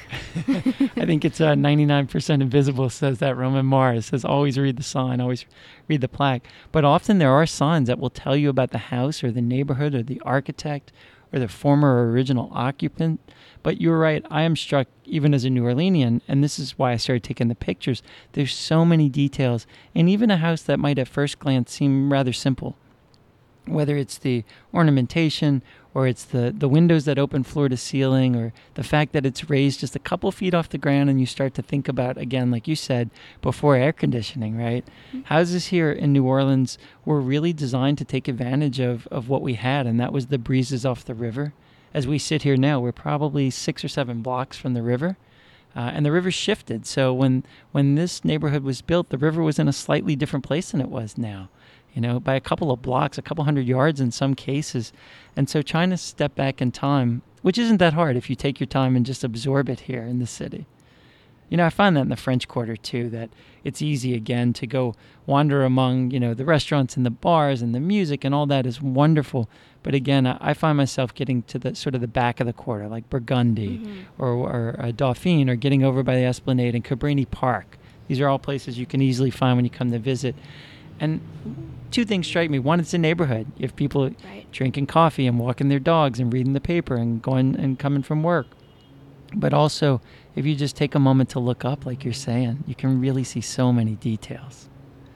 I think it's uh, ninety-nine percent Invisible says that. Roman Mars says always read the sign, always read the plaque. But often there are signs that will tell you about the house or the neighborhood or the architect or the former or original occupant. But you're right, I am struck even as a New Orleanian, and this is why I started taking the pictures. There's so many details, and even a house that might at first glance seem rather simple, whether it's the ornamentation or it's the, the windows that open floor to ceiling or the fact that it's raised just a couple feet off the ground, and you start to think about, again, like you said, before air conditioning, right? Mm-hmm. Houses here in New Orleans were really designed to take advantage of, of what we had, and that was the breezes off the river. As we sit here now, we're probably six or seven blocks from the river, uh, and the river shifted. So when when this neighborhood was built, the river was in a slightly different place than it was now, you know, by a couple of blocks, a couple hundred yards in some cases. And so trying to step back in time, which isn't that hard if you take your time and just absorb it here in the city. You know, I find that in the French Quarter, too, that it's easy, again, to go wander among, you know, the restaurants and the bars and the music, and all that is wonderful. But again, I find myself getting to the sort of the back of the quarter, like Burgundy mm-hmm. or, or uh, Dauphine, or getting over by the Esplanade and Cabrini Park. These are all places you can easily find when you come to visit. And two things strike me. One, it's a neighborhood. You have people right. drinking coffee and walking their dogs and reading the paper and going and coming from work. But also, if you just take a moment to look up, like you're saying, you can really see so many details.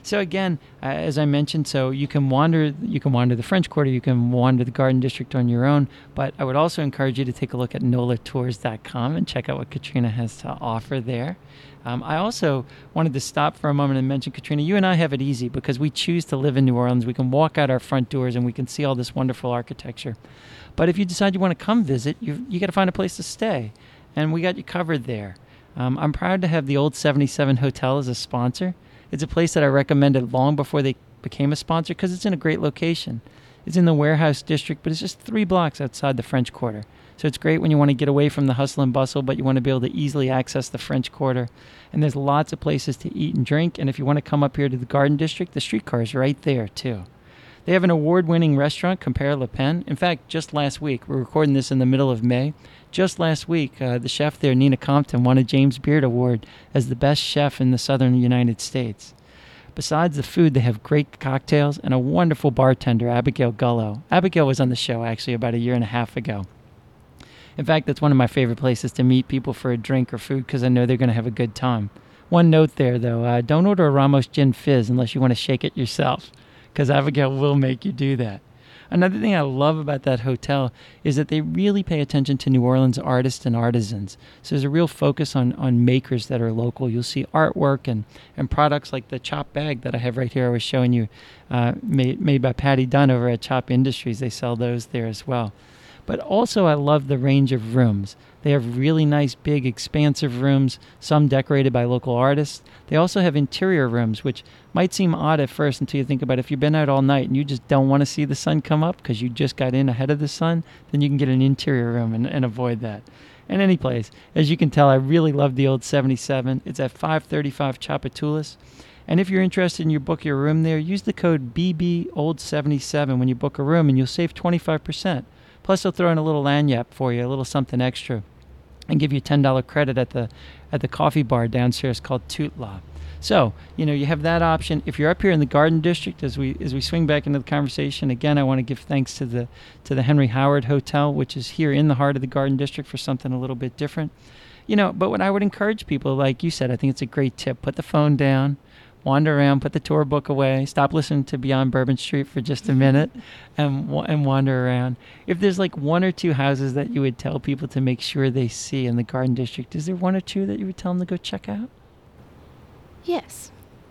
So again, uh, as I mentioned, so you can wander, you can wander the French Quarter, you can wander the Garden District on your own, but I would also encourage you to take a look at nola tours dot com and check out what Katrina has to offer there. Um, I also wanted to stop for a moment and mention, Katrina, you and I have it easy because we choose to live in New Orleans. We can walk out our front doors and we can see all this wonderful architecture. But if you decide you want to come visit, you you got to find a place to stay, and we got you covered there. Um, I'm proud to have the Old seventy-seven Hotel as a sponsor. It's a place that I recommended long before they became a sponsor because it's in a great location. It's in the Warehouse District, but it's just three blocks outside the French Quarter. So it's great when you want to get away from the hustle and bustle, but you want to be able to easily access the French Quarter. And there's lots of places to eat and drink. And if you want to come up here to the Garden District, the streetcar is right there, too. They have an award-winning restaurant, Compère Le Pen. In fact, just last week, we're recording this in the middle of May, just last week, uh, the chef there, Nina Compton, won a James Beard Award as the best chef in the southern United States. Besides the food, they have great cocktails and a wonderful bartender, Abigail Gullo. Abigail was on the show, actually, about a year and a half ago. In fact, that's one of my favorite places to meet people for a drink or food because I know they're going to have a good time. One note there, though, uh, don't order a Ramos Gin Fizz unless you want to shake it yourself, because Abigail will make you do that. Another thing I love about that hotel is that they really pay attention to New Orleans artists and artisans. So there's a real focus on, on makers that are local. You'll see artwork and, and products like the Chop bag that I have right here I was showing you, uh, made, made by Patty Dunn over at Chop Industries. They sell those there as well. But also I love the range of rooms. They have really nice, big, expansive rooms, some decorated by local artists. They also have interior rooms, which might seem odd at first until you think about it. If you've been out all night and you just don't want to see the sun come up because you just got in ahead of the sun, then you can get an interior room and, and avoid that. And any place, as you can tell, I really love the Old seventy-seven. It's at five thirty-five Tchoupitoulas. And if you're interested in you book your room there, use the code B B Old seventy-seven when you book a room and you'll save twenty-five percent. Plus, they'll throw in a little lanyap for you, a little something extra, and give you ten dollars credit at the at the coffee bar downstairs called Tootla. So, you know, you have that option. If you're up here in the Garden District, as we as we swing back into the conversation, again, I want to give thanks to the to the Henry Howard Hotel, which is here in the heart of the Garden District for something a little bit different. You know, but what I would encourage people, like you said, I think it's a great tip. Put the phone down. Wander around, put the tour book away, stop listening to Beyond Bourbon Street for just a minute, and and wander around. If there's like one or two houses that you would tell people to make sure they see in the Garden District, is there one or two that you would tell them to go check out? Yes.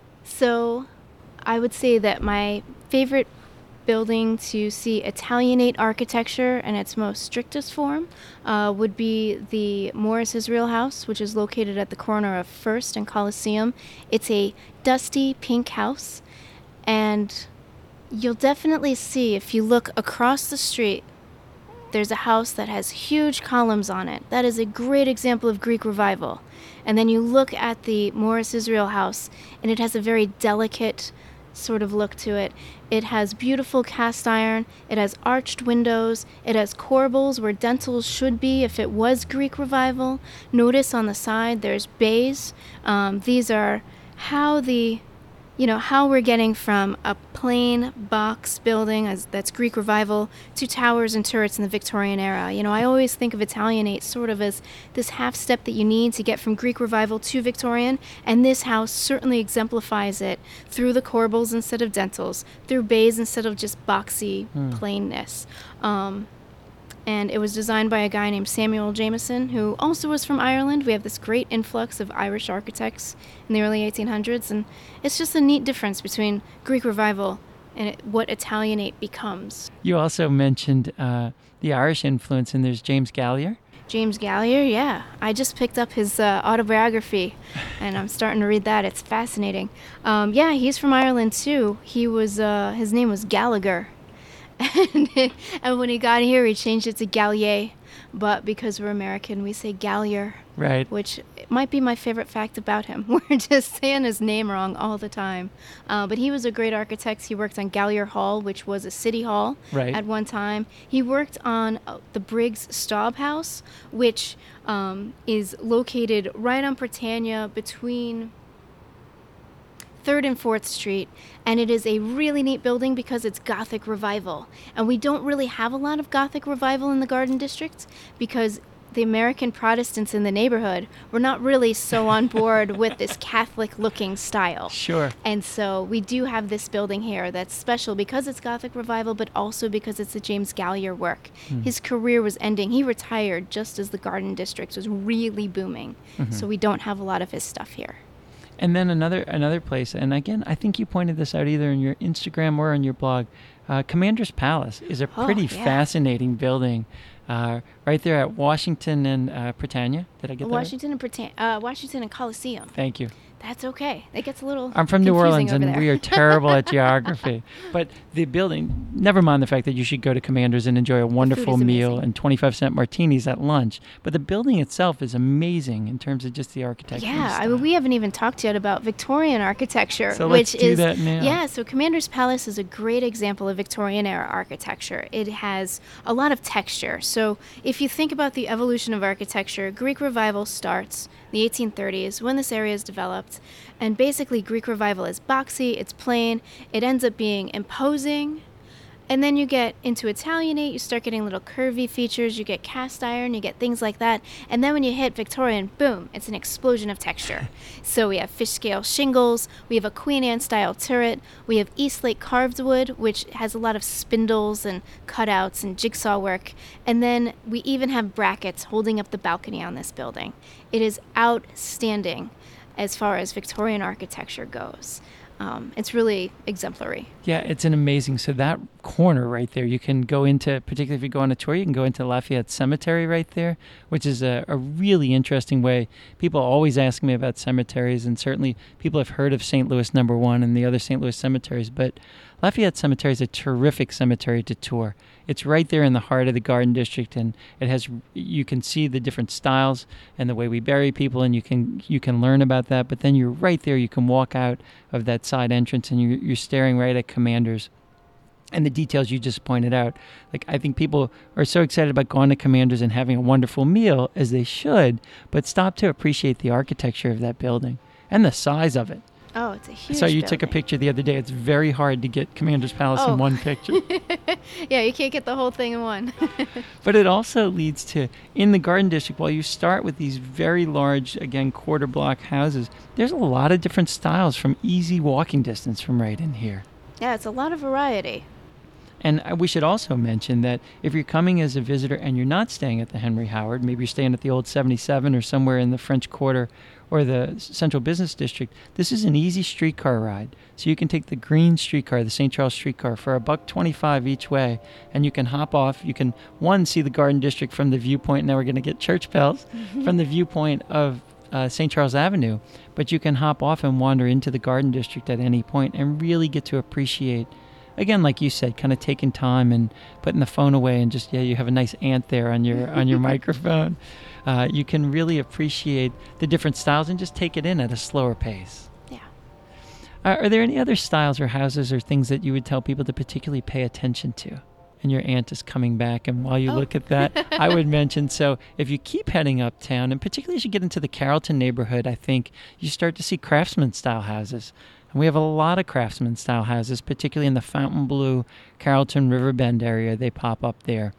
So I would say that my favorite building to see Italianate architecture in its most strictest form uh, would be the Morris Israel House, which is located at the corner of First and Coliseum. It's a dusty pink house, and you'll definitely see, if you look across the street, there's a house that has huge columns on it. That is a great example of Greek Revival. And then you look at the Morris Israel House, and it has a very delicate sort of look to it. It has beautiful cast iron, it has arched windows, it has corbels where dentils should be if it was Greek Revival. Notice on the side there's bays. Um, these are how the you know, how we're getting from a plain box building as that's Greek Revival to towers and turrets in the Victorian era. You know, I always think of Italianate sort of as this half step that you need to get from Greek Revival to Victorian, and this house certainly exemplifies it through the corbels instead of dentils, through bays instead of just boxy mm. plainness. Um, And it was designed by a guy named Samuel Jameson, who also was from Ireland. We have this great influx of Irish architects in the early eighteen hundreds, and it's just a neat difference between Greek Revival and it, what Italianate becomes. You also mentioned uh, the Irish influence, and there's James Gallier. James Gallier, yeah. I just picked up his uh, autobiography, and I'm starting to read that. It's fascinating. Um, yeah, he's from Ireland, too. He was, uh, his name was Gallagher. And, and when he got here, he changed it to Gallier. But because we're American, we say Gallier. Right. Which might be my favorite fact about him. We're just saying his name wrong all the time. Uh, but he was a great architect. He worked on Gallier Hall, which was a city hall right. at one time. He worked on uh, the Briggs Staub House, which um, is located right on Britannia between third and fourth Street, and it is a really neat building because it's Gothic Revival. And we don't really have a lot of Gothic Revival in the Garden District because the American Protestants in the neighborhood were not really so on board with this Catholic-looking style. Sure. And so we do have this building here that's special because it's Gothic Revival, but also because it's the James Gallier work. Mm. His career was ending. He retired just as the Garden District was really booming. Mm-hmm. So we don't have a lot of his stuff here. And then another another place, and again, I think you pointed this out either in your Instagram or on your blog, uh, Commander's Palace is a pretty oh, yeah. fascinating building. Uh, right there at Washington and uh, Britannia. Did I get that Washington right? and Britannia, uh, Washington and Coliseum. Thank you. That's okay. It gets a little I'm from New Orleans, and there. we are terrible at geography. But the building, never mind the fact that you should go to Commander's and enjoy a wonderful meal and twenty-five cent martinis at lunch. But the building itself is amazing in terms of just the architecture. Yeah, I mean, we haven't even talked yet about Victorian architecture, so which let's do is that now. Yeah. So Commander's Palace is a great example of Victorian era architecture. It has a lot of texture. So if you think about the evolution of architecture, Greek Revival starts in the eighteen thirties when this area is developed. And basically, Greek Revival is boxy, it's plain, it ends up being imposing. And then you get into Italianate, you start getting little curvy features, you get cast iron, you get things like that. And then when you hit Victorian, boom, it's an explosion of texture. So we have fish scale shingles, we have a Queen Anne style turret, we have Eastlake carved wood, which has a lot of spindles and cutouts and jigsaw work. And then we even have brackets holding up the balcony on this building. It is outstanding as far as Victorian architecture goes. Um, it's really exemplary. Yeah, it's an amazing, so that corner right there, you can go into, particularly if you go on a tour, you can go into Lafayette Cemetery right there, which is a, a really interesting way. People always ask me about cemeteries, and certainly people have heard of Saint Louis Number One and the other Saint Louis cemeteries, but Lafayette Cemetery is a terrific cemetery to tour. It's right there in the heart of the Garden District, and it has, you can see the different styles and the way we bury people, and you can you can learn about that. But then you're right there. You can walk out of that side entrance, and you're, you're staring right at Commander's. And the details you just pointed out, like I think people are so excited about going to Commander's and having a wonderful meal, as they should, but stop to appreciate the architecture of that building and the size of it. Oh, it's a huge So you building. took a picture the other day. It's very hard to get Commander's Palace oh. in one picture. Yeah, you can't get the whole thing in one. But it also leads to, in the Garden District, while you start with these very large, again, quarter block houses, there's a lot of different styles from easy walking distance from right in here. Yeah, it's a lot of variety. And we should also mention that if you're coming as a visitor and you're not staying at the Henry Howard, maybe you're staying at the old seventy-seven or somewhere in the French Quarter or the Central Business District, this is an easy streetcar ride. So you can take the green streetcar, the Saint Charles streetcar, for a buck twenty-five each way, and you can hop off. You can, one, see the Garden District from the viewpoint. Now we're going to get church bells from the viewpoint of uh, Saint Charles Avenue, but you can hop off and wander into the Garden District at any point and really get to appreciate, again, like you said, kind of taking time and putting the phone away and just, yeah, you have a nice ant there on your on your microphone. Uh, you can really appreciate the different styles and just take it in at a slower pace. Yeah. Uh, are there any other styles or houses or things that you would tell people to particularly pay attention to? And your aunt is coming back, and while you oh. look at that, I would mention, so if you keep heading uptown, and particularly as you get into the Carrollton neighborhood, I think you start to see craftsman-style houses. And we have a lot of craftsman-style houses, particularly in the Fontainebleau, Carrollton, Riverbend area. They pop up there.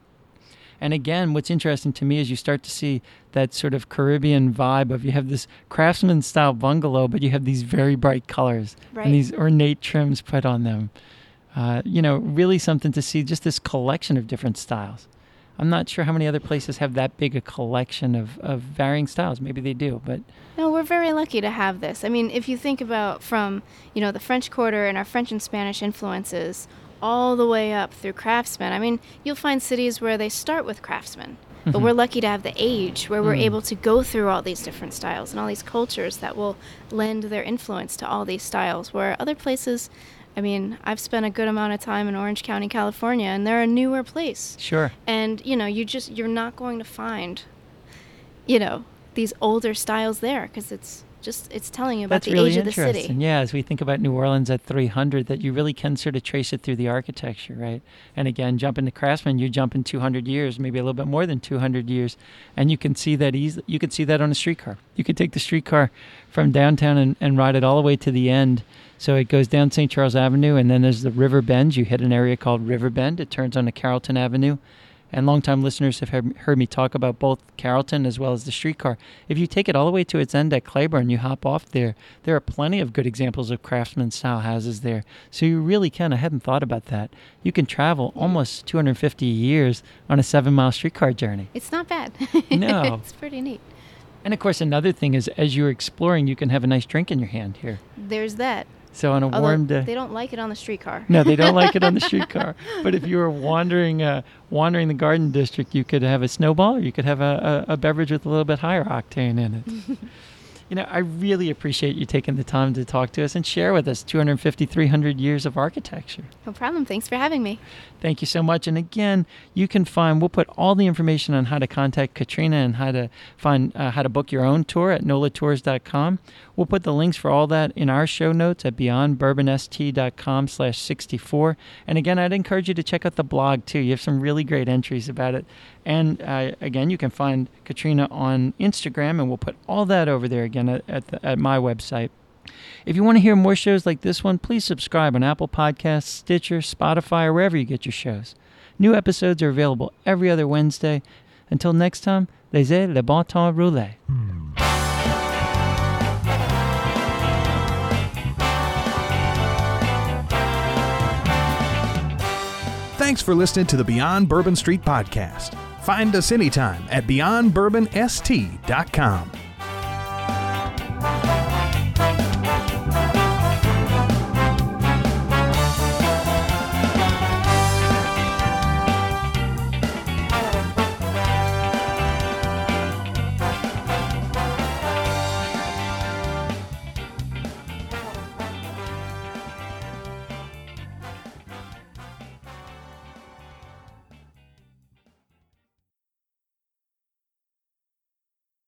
And again, what's interesting to me is you start to see that sort of Caribbean vibe of you have this craftsman-style bungalow, but you have these very bright colors right. and these ornate trims put on them. Uh, you know, really something to see, just this collection of different styles. I'm not sure how many other places have that big a collection of, of varying styles. Maybe they do, but... No, we're very lucky to have this. I mean, if you think about from, you know, the French Quarter and our French and Spanish influences all the way up through craftsmen. I mean, you'll find cities where they start with craftsmen, but Mm-hmm. we're lucky to have the age where we're Mm. able to go through all these different styles and all these cultures that will lend their influence to all these styles, where other places... I mean, I've spent a good amount of time in Orange County, California, and they're a newer place. Sure. And, you know, you just, you're not going to find, you know, these older styles there, because it's just, it's telling you about That's the really age of the interesting. city. Yeah, as we think about New Orleans at three hundred, that you really can sort of trace it through the architecture, right? And again, jumping to Craftsman, you jump in two hundred years, maybe a little bit more than two hundred years, and you can see that easily. You can see that on a streetcar. You could take the streetcar from downtown and, and ride it all the way to the end. So it goes down Saint Charles Avenue, and then there's the River Bend. You hit an area called River Bend. It turns onto Carrollton Avenue. And longtime listeners have heard, heard me talk about both Carrollton as well as the streetcar. If you take it all the way to its end at Claiborne, you hop off there, there are plenty of good examples of craftsman-style houses there. So you really can. I hadn't thought about that. You can travel almost two hundred fifty years on a seven-mile streetcar journey. It's not bad. No. It's pretty neat. And, of course, another thing is as you're exploring, you can have a nice drink in your hand here. There's that. So on a Although warm day. They don't like it on the streetcar. No, they don't like it on the streetcar. But if you were wandering uh, wandering the Garden District, you could have a snowball, or you could have a, a, a beverage with a little bit higher octane in it. You know, I really appreciate you taking the time to talk to us and share with us two hundred fifty, three hundred years of architecture. No problem. Thanks for having me. Thank you so much. And again, you can find, we'll put all the information on how to contact Katrina and how to find, uh, how to book your own tour at nola tours dot com. We'll put the links for all that in our show notes at beyond bourbon s t dot com slash sixty-four. And again, I'd encourage you to check out the blog too. You have some really great entries about it. And uh, again, you can find Katrina on Instagram, and we'll put all that over there again at, at, the, at my website. If you want to hear more shows like this one, please subscribe on Apple Podcasts, Stitcher, Spotify, or wherever you get your shows. New episodes are available every other Wednesday. Until next time, laissez le bon temps rouler. Thanks for listening to the Beyond Bourbon Street podcast. Find us anytime at beyond bourbon s t dot com.